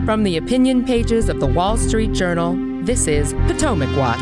From the opinion pages of the Wall Street Journal, this is Potomac Watch.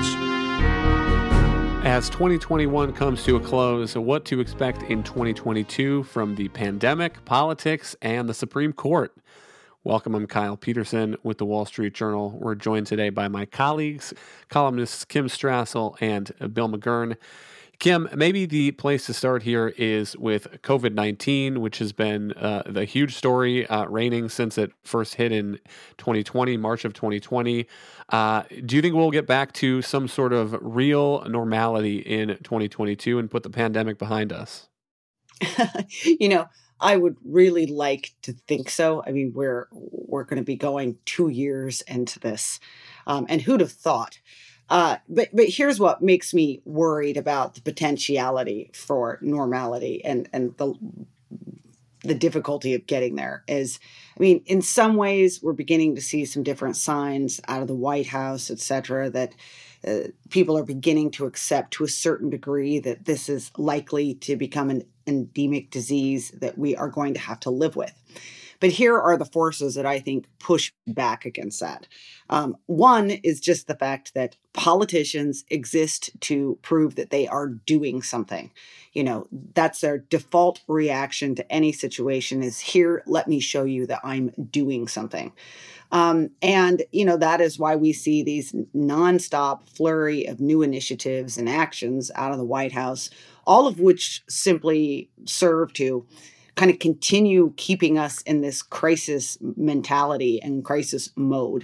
As 2021 comes to a close, what to expect in 2022 from the pandemic, politics, and the Supreme Court? Welcome, I'm Kyle Peterson with the Wall Street Journal. We're joined today by my colleagues, columnists Kim Strassel and Bill McGurn. Kim, maybe the place to start here is with COVID-19, which has been the huge story reigning since it first hit in 2020, March of 2020. Do you think we'll get back to some sort of real normality in 2022 and put the pandemic behind us? I would really like to think so. I mean, we're going to be going 2 years into this, and who'd have thought? But here's what makes me worried about the potentiality for normality and the difficulty of getting there is, I mean, in some ways, we're beginning to see some different signs out of the White House, et cetera, that people are beginning to accept to a certain degree that this is likely to become an endemic disease that we are going to have to live with. But here are the forces that I think push back against that. One is just the fact that politicians exist to prove that they are doing something. That's their default reaction to any situation is, here, let me show you that I'm doing something. That is why we see these nonstop flurry of new initiatives and actions out of the White House, all of which simply serve to kind of continue keeping us in this crisis mentality and crisis mode.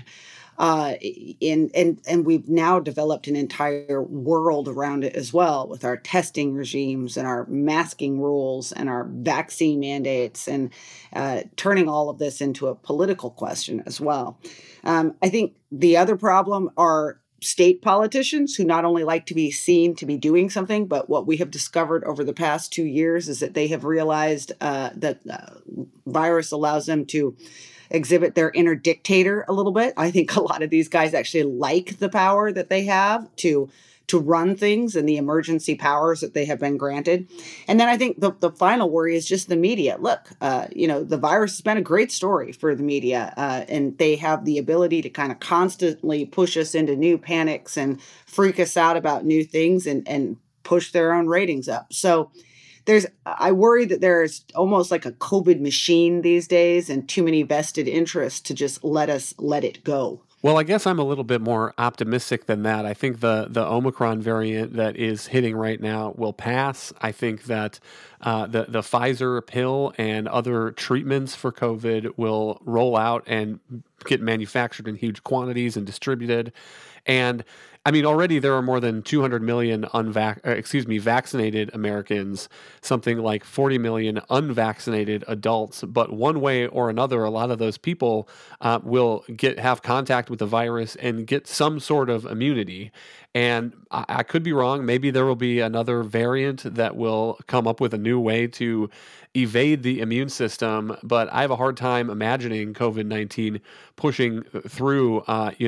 And we've now developed an entire world around it as well, with our testing regimes and our masking rules and our vaccine mandates, and turning all of this into a political question as well. I think the other problem are state politicians who not only like to be seen to be doing something, but what we have discovered over the past 2 years is that they have realized that virus allows them to exhibit their inner dictator a little bit. I think a lot of these guys actually like the power that they have to run things and the emergency powers that they have been granted. And then I think the final worry is just the media. Look, the virus has been a great story for the media, and they have the ability to kind of constantly push us into new panics and freak us out about new things and push their own ratings up. So I worry that there's almost like a COVID machine these days and too many vested interests to just let it go. Well, I guess I'm a little bit more optimistic than that. I think the Omicron variant that is hitting right now will pass. I think that the Pfizer pill and other treatments for COVID will roll out and get manufactured in huge quantities and distributed. And I mean, already there are more than 200 million vaccinated Americans, something like 40 million unvaccinated adults. But one way or another, a lot of those people will have contact with the virus and get some sort of immunity. And I could be wrong. Maybe there will be another variant that will come up with a new way to evade the immune system. But I have a hard time imagining COVID-19 pushing through,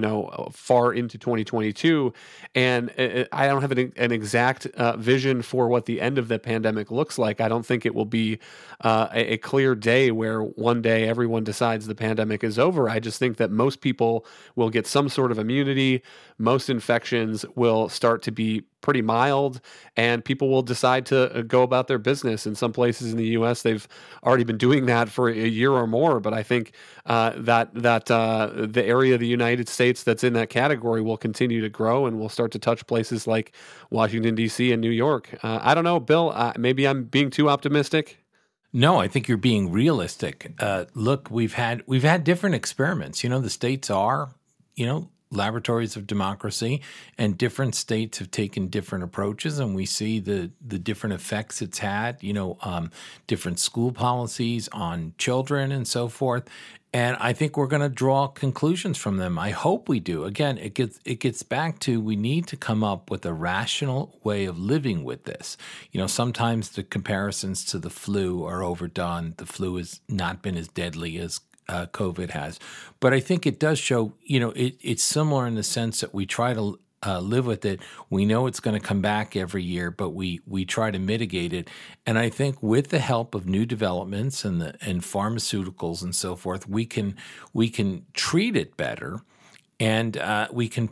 far into 2022. And I don't have an exact vision for what the end of the pandemic looks like. I don't think it will be a clear day where one day everyone decides the pandemic is over. I just think that most people will get some sort of immunity. Most infections will start to be pretty mild, and people will decide to go about their business. In some places in the U.S., they've already been doing that for a year or more. But I think that the area of the United States that's in that category will continue to grow, and we'll start to touch places like Washington, D.C. and New York. I don't know, Bill, maybe I'm being too optimistic. No, I think you're being realistic. Look, we've had different experiments. The states are, laboratories of democracy, and different states have taken different approaches, and we see the different effects it's had, different school policies on children and so forth. And I think we're going to draw conclusions from them. I hope we do. Again, it gets back to, we need to come up with a rational way of living with this. Sometimes the comparisons to the flu are overdone. The flu has not been as deadly as COVID has. But I think it does show, it's similar in the sense that we try to live with it. We know it's going to come back every year, but we try to mitigate it. And I think with the help of new developments and pharmaceuticals and so forth, we can treat it better. And we could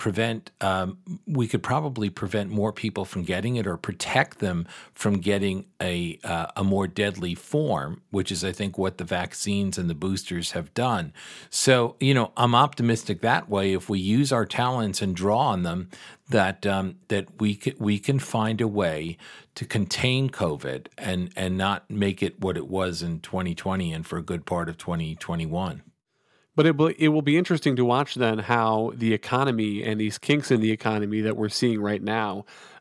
probably prevent more people from getting it or protect them from getting a more deadly form, which is, I think, what the vaccines and the boosters have done. So, I'm optimistic that way. If we use our talents and draw on them, that we can find a way to contain COVID and not make it what it was in 2020 and for a good part of 2021. But it will be interesting to watch then how the economy and these kinks in the economy that we're seeing right now,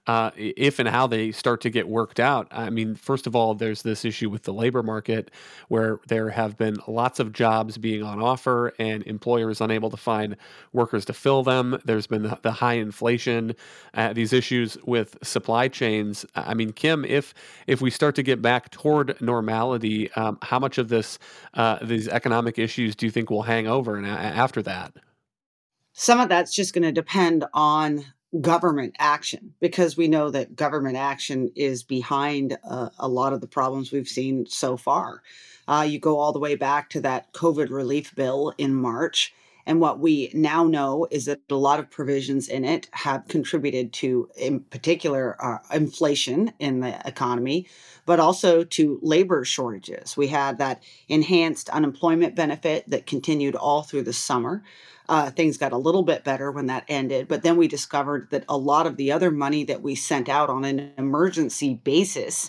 if and how they start to get worked out. I mean, first of all, there's this issue with the labor market where there have been lots of jobs being on offer and employers unable to find workers to fill them. There's been the high inflation, these issues with supply chains. I mean, Kim, if we start to get back toward normality, how much of these economic issues do you think will hang over and after that? Some of that's just going to depend on government action, because we know that government action is behind a lot of the problems we've seen so far. You go all the way back to that COVID relief bill in March. And what we now know is that a lot of provisions in it have contributed to, in particular, inflation in the economy, but also to labor shortages. We had that enhanced unemployment benefit that continued all through the summer. Things got a little bit better when that ended, but then we discovered that a lot of the other money that we sent out on an emergency basis,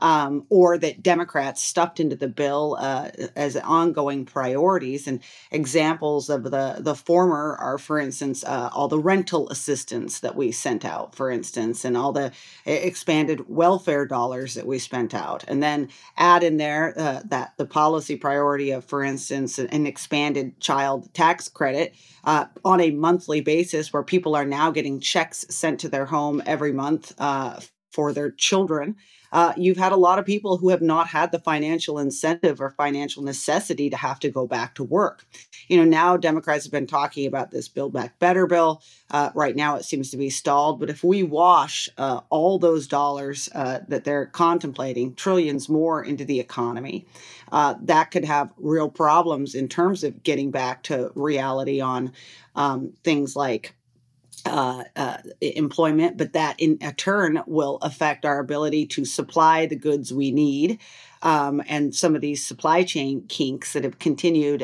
or that Democrats stuffed into the bill as ongoing priorities. And examples of the former are, for instance, all the rental assistance that we sent out, for instance, and all the expanded welfare dollars that we spent out. And then add in there that the policy priority of, for instance, an expanded child tax credit on a monthly basis, where people are now getting checks sent to their home every month for their children. You've had a lot of people who have not had the financial incentive or financial necessity to have to go back to work. Now Democrats have been talking about this Build Back Better bill. Right now it seems to be stalled. But if we wash all those dollars that they're contemplating, trillions more, into the economy, that could have real problems in terms of getting back to reality on things like employment, but that in a turn will affect our ability to supply the goods we need, and some of these supply chain kinks that have continued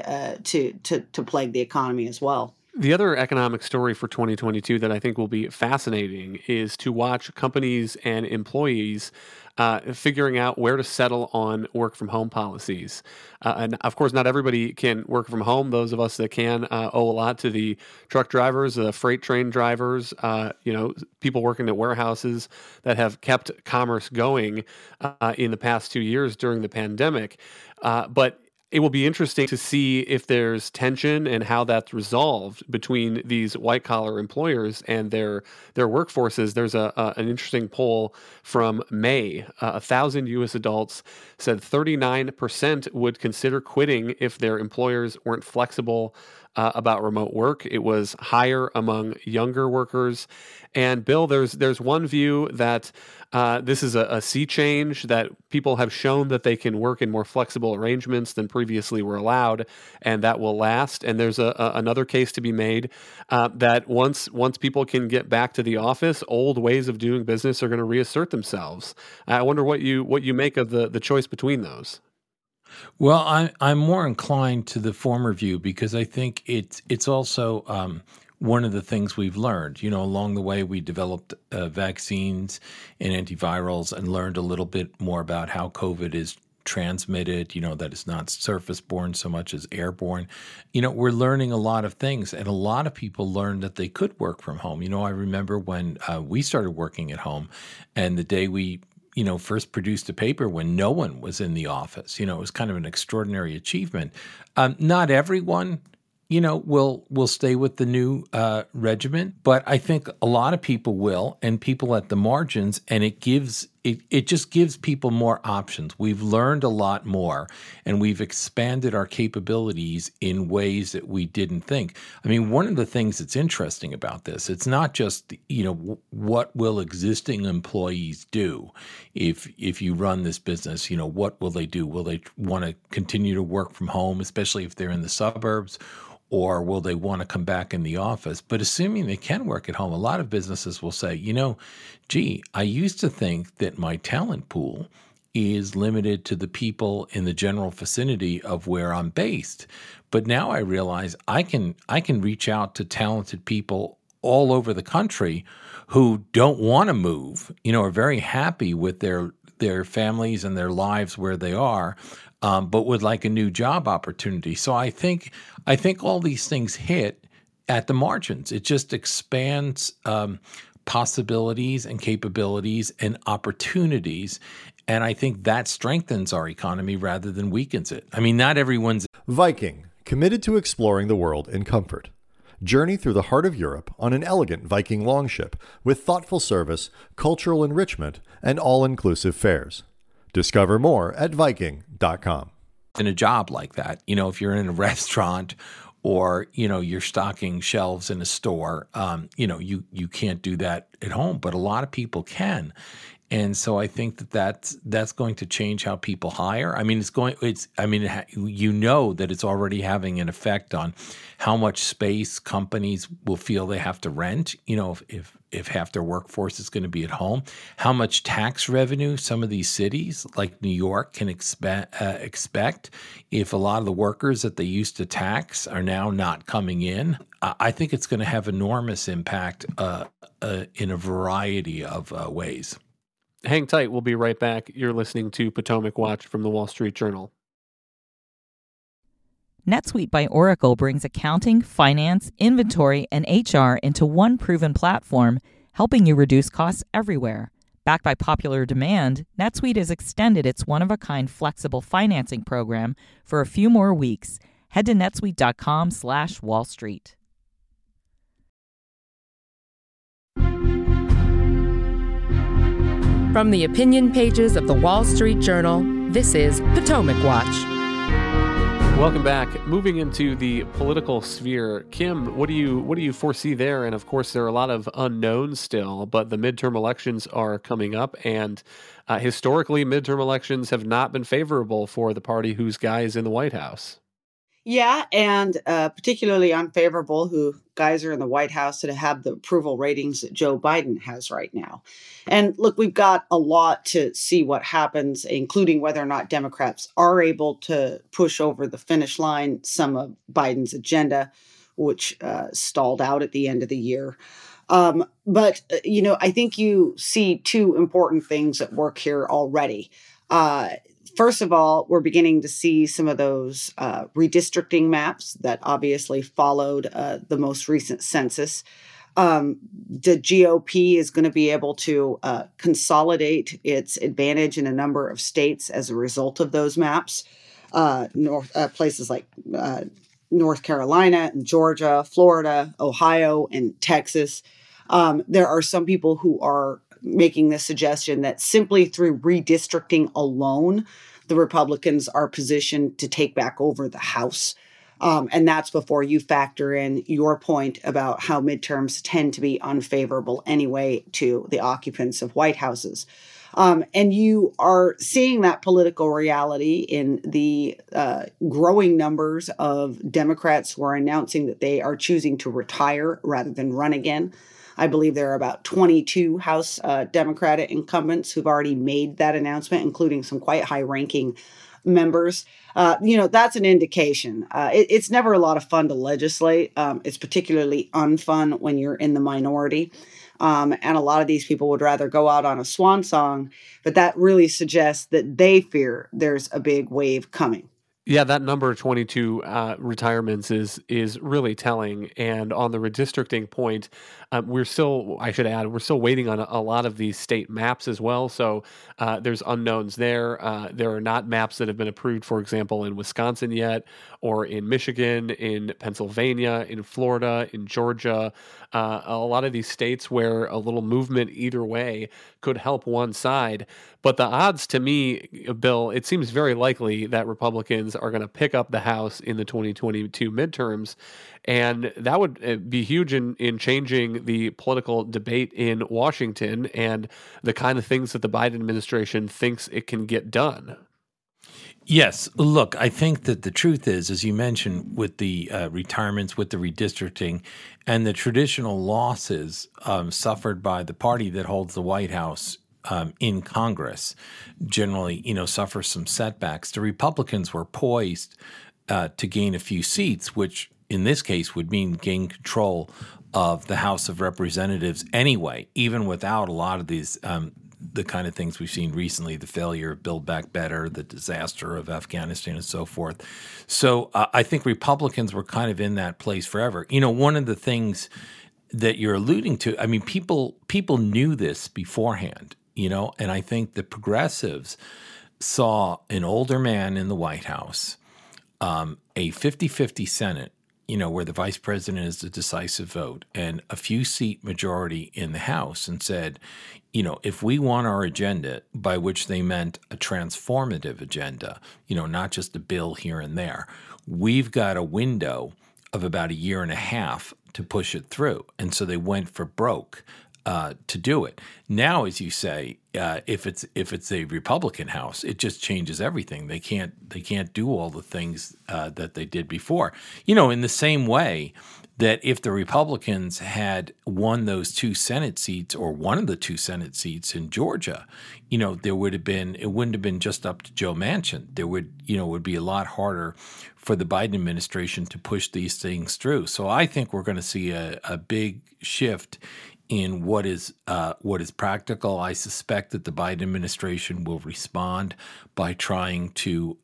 to plague the economy as well. The other economic story for 2022 that I think will be fascinating is to watch companies and employees figuring out where to settle on work from home policies. And of course, not everybody can work from home. Those of us that can owe a lot to the truck drivers, the freight train drivers, people working at warehouses that have kept commerce going in the past 2 years during the pandemic. But it will be interesting to see if there's tension and how that's resolved between these white-collar employers and their workforces. There's an interesting poll from May. 1,000 U.S. adults said 39% would consider quitting if their employers weren't flexible about remote work. It was higher among younger workers. And Bill, there's one view that this is a sea change, that people have shown that they can work in more flexible arrangements than previously were allowed, and that will last. And there's another case to be made that once people can get back to the office, old ways of doing business are going to reassert themselves. I wonder what you make of the choice between those. Well, I'm more inclined to the former view, because I think it's also one of the things we've learned. Along the way, we developed vaccines and antivirals and learned a little bit more about how COVID is transmitted, that it's not surface-borne so much as airborne. We're learning a lot of things, and a lot of people learned that they could work from home. I remember when we started working at home, and the day we first produced a paper when no one was in the office. It was kind of an extraordinary achievement. Not everyone, will stay with the new regimen, but I think a lot of people will, and people at the margins, and it gives it just gives people more options. We've learned a lot more, and we've expanded our capabilities in ways that we didn't think. I mean, one of the things that's interesting about this, it's not just, what will existing employees do if you run this business? What will they do? Will they want to continue to work from home, especially if they're in the suburbs? Or will they want to come back in the office? But assuming they can work at home, a lot of businesses will say, I used to think that my talent pool is limited to the people in the general vicinity of where I'm based. But now I realize I can reach out to talented people all over the country who don't want to move, are very happy with their families and their lives where they are, but would like a new job opportunity. So I think all these things hit at the margins. It just expands possibilities and capabilities and opportunities. And I think that strengthens our economy rather than weakens it. I mean, not everyone's... Viking, committed to exploring the world in comfort. Journey through the heart of Europe on an elegant Viking longship with thoughtful service, cultural enrichment, and all-inclusive fares. Discover more at Viking.com. In a job like that, if you're in a restaurant or, you're stocking shelves in a store, you can't do that at home, but a lot of people can. And so I think that's going to change how people hire. I mean, that it's already having an effect on how much space companies will feel they have to rent, if half their workforce is going to be at home, how much tax revenue some of these cities like New York can expect if a lot of the workers that they used to tax are now not coming in. I think it's going to have enormous impact in a variety of ways. Hang tight. We'll be right back. You're listening to Potomac Watch from the Wall Street Journal. NetSuite by Oracle brings accounting, finance, inventory, and HR into one proven platform, helping you reduce costs everywhere. Backed by popular demand, NetSuite has extended its one-of-a-kind flexible financing program for a few more weeks. Head to netsuite.com/Wall Street. From the opinion pages of the Wall Street Journal, this is Potomac Watch. Welcome back. Moving into the political sphere, Kim, what do you foresee there? And of course, there are a lot of unknowns still, but the midterm elections are coming up, and historically, midterm elections have not been favorable for the party whose guy is in the White House. Yeah, and particularly unfavorable who guys are in the White House that have the approval ratings that Joe Biden has right now. And look, we've got a lot to see what happens, including whether or not Democrats are able to push over the finish line some of Biden's agenda, which stalled out at the end of the year. But I think you see two important things at work here already. First of all, we're beginning to see some of those redistricting maps that obviously followed the most recent census. The GOP is going to be able to consolidate its advantage in a number of states as a result of those maps. Places like North Carolina and Georgia, Florida, Ohio, and Texas. There are some people who are making the suggestion that simply through redistricting alone, the Republicans are positioned to take back over the House. And that's before you factor in your point about how midterms tend to be unfavorable anyway to the occupants of White Houses. And you are seeing that political reality in the growing numbers of Democrats who are announcing that they are choosing to retire rather than run again. I believe there are about 22 House Democratic incumbents who've already made that announcement, including some quite high-ranking members. That's an indication. It's never a lot of fun to legislate. It's particularly unfun when you're in the minority. And a lot of these people would rather go out on a swan song, but that really suggests that they fear there's a big wave coming. Yeah, that number 22 retirements is really telling. And on the redistricting point, we're still, I should add, we're still waiting on a lot of these state maps as well. So there's unknowns there. There are not maps that have been approved, for example, in Wisconsin yet, or in Michigan, in Pennsylvania, in Florida, in Georgia. A lot of these states where a little movement either way could help one side. But the odds to me, Bill, it seems very likely that Republicans are going to pick up the House in the 2022 midterms. And that would be huge in changing the political debate in Washington and the kind of things that the Biden administration thinks it can get done. Yes. Look, I think that the truth is, as you mentioned, with the retirements, with the redistricting, and the traditional losses suffered by the party that holds the White House in Congress, generally, suffer some setbacks. The Republicans were poised to gain a few seats, which in this case would mean gain control of the House of Representatives anyway, even without a lot of these the kind of things we've seen recently, the failure of Build Back Better, the disaster of Afghanistan, and so forth. So I think Republicans were kind of in that place forever. One of the things that you're alluding to, I mean, people knew this beforehand, and I think the progressives saw an older man in the White House, a 50-50 Senate, where the vice president is the decisive vote, and a few seat majority in the House, and said, if we want our agenda, by which they meant a transformative agenda, not just a bill here and there, we've got a window of about a year and a half to push it through. And so they went for broke to do it. Now, as you say, if it's a Republican House, it just changes everything. They can't do all the things that they did before. In the same way that if the Republicans had won those two Senate seats or one of the two Senate seats in Georgia, it wouldn't have been just up to Joe Manchin. There would be a lot harder for the Biden administration to push these things through. So I think we're going to see a big shift in what is practical. I suspect that the Biden administration will respond by trying to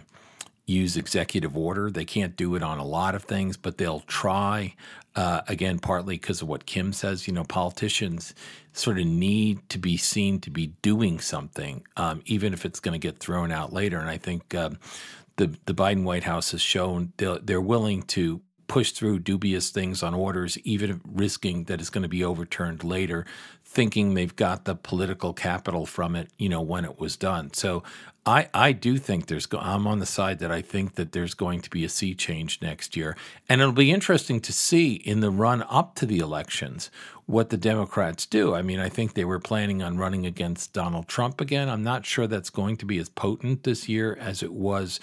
use executive order. They can't do it on a lot of things, but they'll try, again, partly because of what Kim says. Politicians sort of need to be seen to be doing something, even if it's going to get thrown out later. And I think the Biden White House has shown they're willing to push through dubious things on orders, even risking that it's going to be overturned later, thinking they've got the political capital from it, when it was done. So I do think I'm on the side that I think that there's going to be a sea change next year. And it'll be interesting to see in the run up to the elections what the Democrats do. I mean, I think they were planning on running against Donald Trump again. I'm not sure that's going to be as potent this year as it was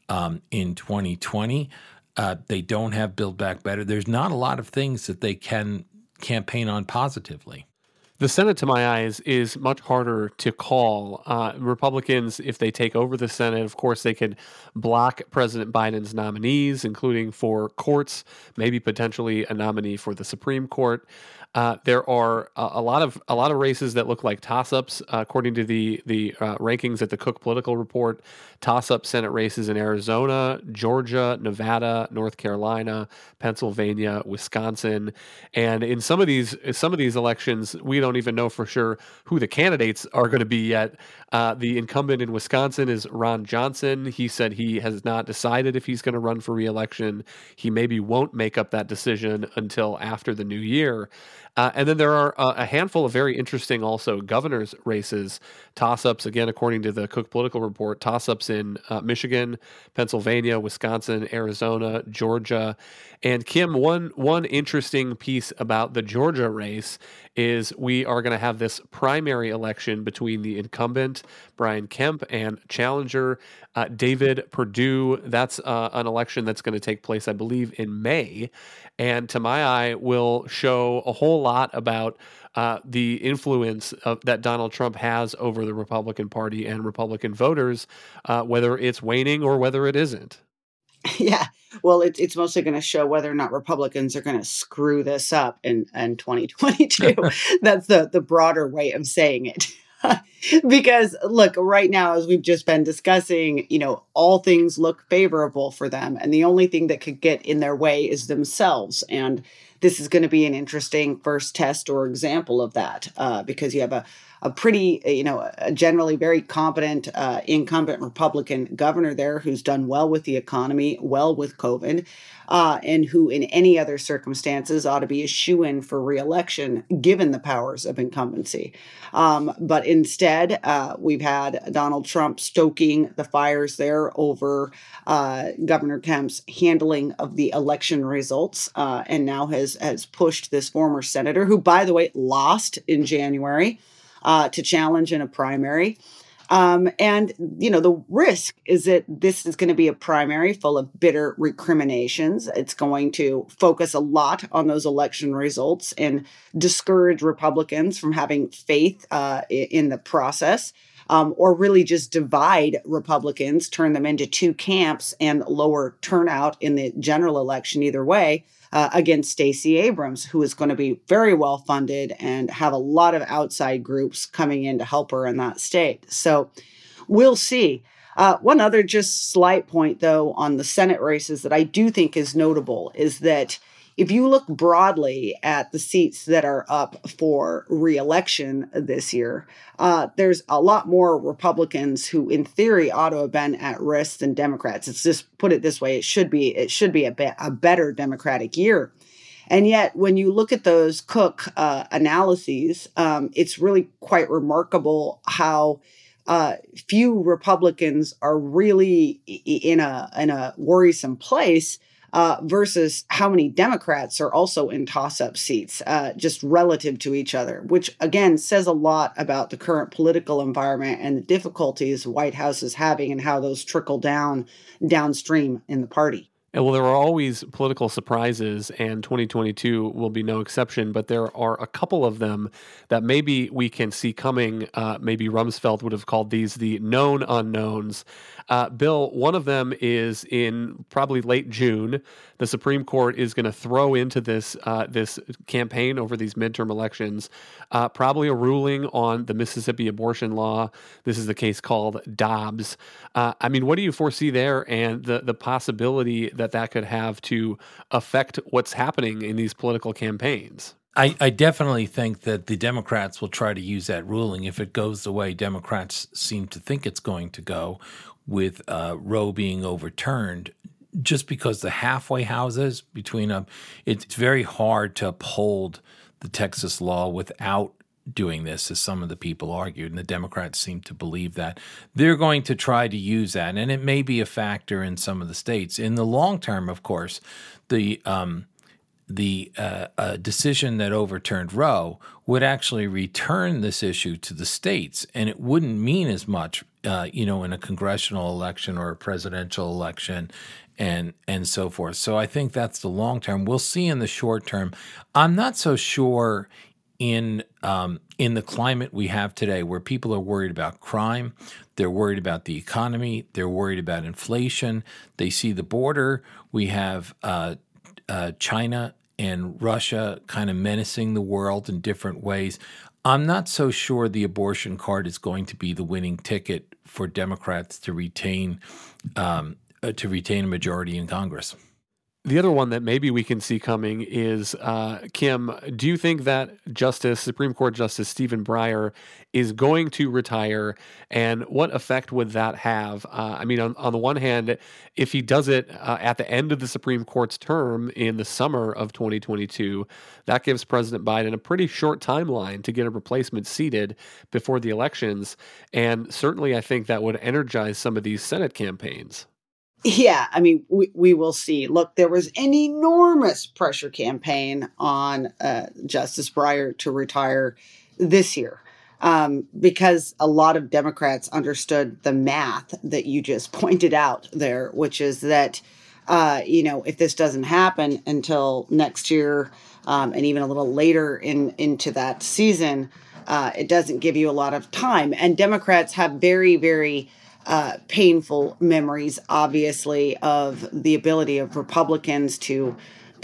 in 2020. They don't have Build Back Better. There's not a lot of things that they can campaign on positively. The Senate, to my eyes, is much harder to call. Republicans, if they take over the Senate, of course, they could block President Biden's nominees, including for courts, maybe potentially a nominee for the Supreme Court. There are a lot of races that look like toss-ups, according to the rankings at the Cook Political Report. Toss-up Senate races in Arizona, Georgia, Nevada, North Carolina, Pennsylvania, Wisconsin, and in some of these elections, we don't even know for sure who the candidates are going to be yet. The incumbent in Wisconsin is Ron Johnson. He said he has not decided if he's going to run for re-election. He maybe won't make up that decision until after the new year. And then there are a handful of very interesting also governor's races, toss-ups, again, according to the Cook Political Report, toss-ups in Michigan, Pennsylvania, Wisconsin, Arizona, Georgia. And Kim, one interesting piece about the Georgia race is we are going to have this primary election between the incumbent, Brian Kemp, and challenger, David Perdue. That's an election that's going to take place, I believe, in May. And to my eye, will show a whole lot about the influence that Donald Trump has over the Republican Party and Republican voters, whether it's waning or whether it isn't. Yeah, well, it's mostly going to show whether or not Republicans are going to screw this up in 2022. That's the broader way of saying it. Because look, right now, as we've just been discussing, all things look favorable for them. And the only thing that could get in their way is themselves. And this is going to be an interesting first test or example of that, because you have a pretty, a generally very competent incumbent Republican governor there who's done well with the economy, well with COVID, and who in any other circumstances ought to be a shoo-in for reelection given the powers of incumbency. But instead, we've had Donald Trump stoking the fires there over Governor Kemp's handling of the election results, and now has pushed this former senator, who, by the way, lost in January, to challenge in a primary. And the risk is that this is going to be a primary full of bitter recriminations. It's going to focus a lot on those election results and discourage Republicans from having faith in the process, or really just divide Republicans, turn them into two camps, and lower turnout in the general election either way. Against Stacey Abrams, who is going to be very well funded and have a lot of outside groups coming in to help her in that state. So we'll see. One other just slight point, though, on the Senate races that I do think is notable is that if you look broadly at the seats that are up for re-election this year, there's a lot more Republicans who, in theory, ought to have been at risk than Democrats. It's just, put it this way, it should be a better Democratic year. And yet, when you look at those Cook analyses, it's really quite remarkable how few Republicans are really in a worrisome place. Versus how many Democrats are also in toss-up seats, just relative to each other, which, again, says a lot about the current political environment and the difficulties the White House is having and how those trickle downstream in the party. Well, there are always political surprises, and 2022 will be no exception, but there are a couple of them that maybe we can see coming. Maybe Rumsfeld would have called these the known unknowns. Bill, one of them is in probably late June. The Supreme Court is going to throw into this campaign over these midterm elections probably a ruling on the Mississippi abortion law. This is the case called Dobbs. What do you foresee there, and the possibility that could have to affect what's happening in these political campaigns? I definitely think that the Democrats will try to use that ruling if it goes the way Democrats seem to think it's going to go, with Roe being overturned, just because the halfway houses between them, it's very hard to uphold the Texas law without doing this, as some of the people argued, and the Democrats seem to believe that. They're going to try to use that, and it may be a factor in some of the states. In the long term, of course, the decision that overturned Roe would actually return this issue to the states, and it wouldn't mean as much, in a congressional election or a presidential election, and so forth. So I think that's the long term. We'll see in the short term. I'm not so sure in the climate we have today, where people are worried about crime, they're worried about the economy, they're worried about inflation. They see the border. We have China and Russia kind of menacing the world in different ways. I'm not so sure the abortion card is going to be the winning ticket for Democrats to retain a majority in Congress. The other one that maybe we can see coming is, Kim, do you think that Supreme Court Justice Stephen Breyer is going to retire, and what effect would that have? On the one hand, if he does it at the end of the Supreme Court's term in the summer of 2022, that gives President Biden a pretty short timeline to get a replacement seated before the elections, and certainly I think that would energize some of these Senate campaigns. Yeah, we will see. Look, there was an enormous pressure campaign on Justice Breyer to retire this year, because a lot of Democrats understood the math that you just pointed out there, which is that, if this doesn't happen until next year, and even a little later into that season, it doesn't give you a lot of time. And Democrats have very, very painful memories, obviously, of the ability of Republicans to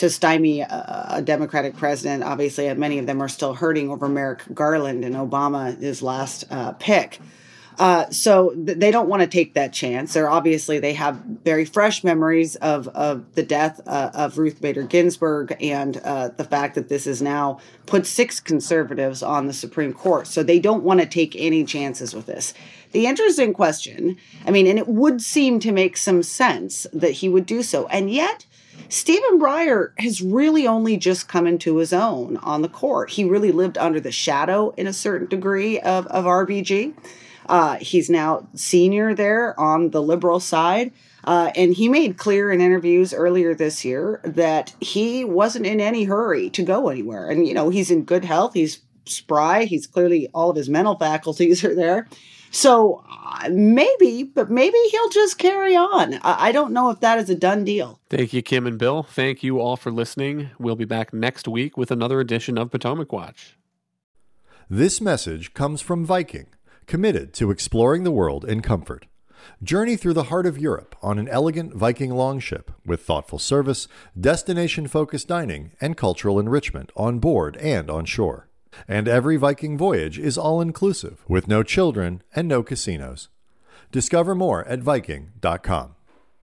to stymie a Democratic president. Obviously, many of them are still hurting over Merrick Garland and Obama, his last pick. So they don't want to take that chance. They have very fresh memories of the death of Ruth Bader Ginsburg and the fact that this has now put 6 conservatives on the Supreme Court. So they don't want to take any chances with this. The interesting question, and it would seem to make some sense that he would do so. And yet, Stephen Breyer has really only just come into his own on the court. He really lived under the shadow in a certain degree of RBG. He's now senior there on the liberal side. And he made clear in interviews earlier this year that he wasn't in any hurry to go anywhere. And, he's in good health. He's spry. He's clearly, all of his mental faculties are there. So maybe he'll just carry on. I don't know if that is a done deal. Thank you, Kim and Bill. Thank you all for listening. We'll be back next week with another edition of Potomac Watch. This message comes from Viking, committed to exploring the world in comfort. Journey through the heart of Europe on an elegant Viking longship with thoughtful service, destination-focused dining, and cultural enrichment on board and on shore. And every Viking voyage is all-inclusive with no children and no casinos. Discover more at Viking.com.